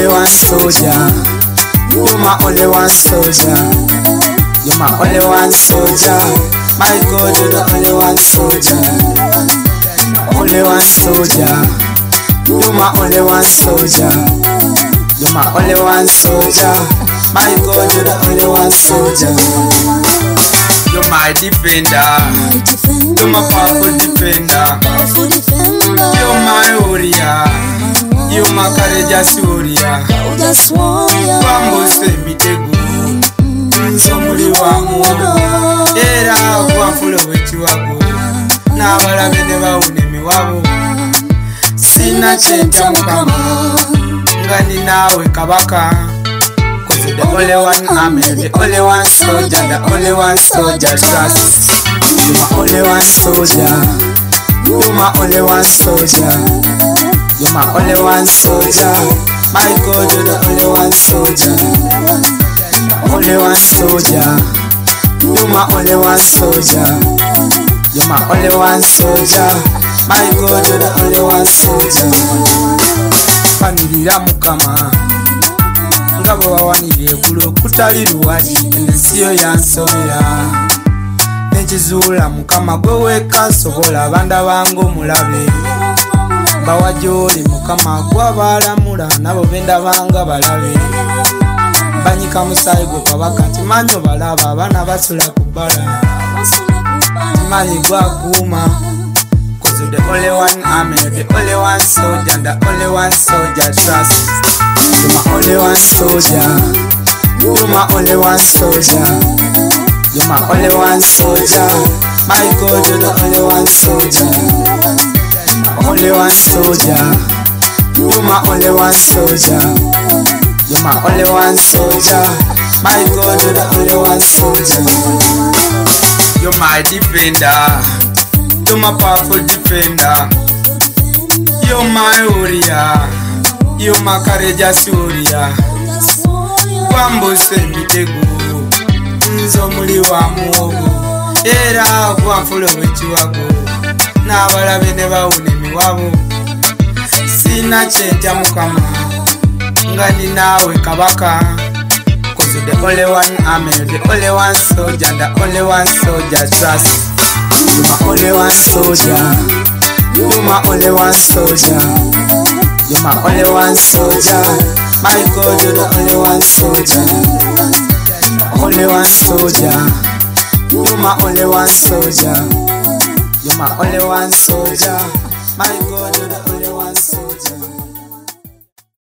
only one soldier. You're my only one soldier. You're my only one soldier. My God, you're the only one soldier. Only one soldier. You're my only one soldier. You're my only one soldier. My God, you're the only one soldier. You're my defender. You're my powerful defender. You're my warrior. You're my courageous warrior. Bambose mitego. Somuli wa muono. Era kwa fulo wetu wako. Na balabe ne bawune miwabo. Sina chenja mukama. Ngani nawe kabaka. The only one army, the only one soldier, the only one soldier trust. You're my only one soldier. You're my only one soldier. You're my only one soldier. My God, you're the only one soldier. Only one soldier. You're my only one soldier. You're my only one soldier. My God, you're the only one soldier. Panirira mukama. Ngabo wawaniriye kulo kutali luwaki ensiyo yansobera nekizuula mukama gwe weka sobola abanda bange omulabe bawajoli mukama gwabalamula nabo bendabanga balabe banyika musaayi gwe kabaka timanyi obalaba abaana basula ku bbala timanyi gwakuuma cause the only one army, the only one soldier, the only one soldier trust. You're my only one soldier. You're my only one soldier. You're my only one soldier. My God, you're the only one soldier. Only one soldier. You're my only one soldier. You're my only one soldier. My God, you're the only one soldier. You're my defender. You're my powerful defender. You're my warrior. You're my courageous warrior. Bambose mitego. Nzomuli wa muogo. Era kwa fulo wetu wako. Na balabe ne bawune miwabo. Sina chenja mukama. Ngani nawe kabaka. Cause the only one army, the only one soldier, the only one soldier trust. You're my only one soldier. You're my only one soldier. You're my only one soldier. My God, you're the only one soldier. Only one soldier. You're my only one soldier. You're my only one soldier. My God, you're the only one soldier.